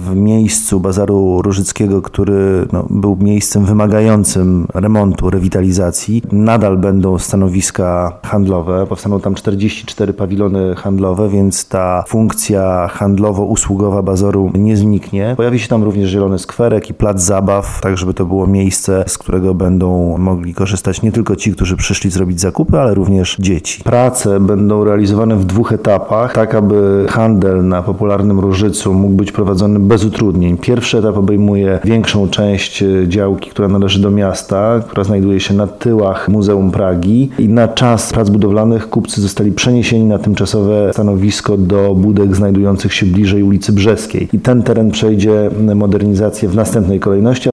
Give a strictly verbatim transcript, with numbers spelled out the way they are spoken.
w miejscu Bazaru Różyckiego, który no, był miejscem wymagającym remontu, rewitalizacji. Nadal będą stanowiska handlowe. Powstaną tam czterdzieści cztery pawilony handlowe, więc ta funkcja handlowo-usługowa Bazaru nie zniknie. Pojawi się tam również zielony skwerek i plac zabaw, tak żeby to było miejsce, z którego będą mogli korzystać nie tylko ci, którzy przyszli zrobić zakupy, ale również dzieci. Prace będą realizowane w dwóch etapach, tak aby handel na popularnym Różycu mógł być prowadzony bez utrudnień. Pierwszy etap obejmuje większą część działki, która należy do miasta, która znajduje się na tyłach Muzeum Pragi i na czas prac budowlanych kupcy zostali przeniesieni na tymczasowe stanowisko do budek znajdujących się bliżej ulicy Brzeskiej. I ten teren przejdzie modernizację w następnej kolejności.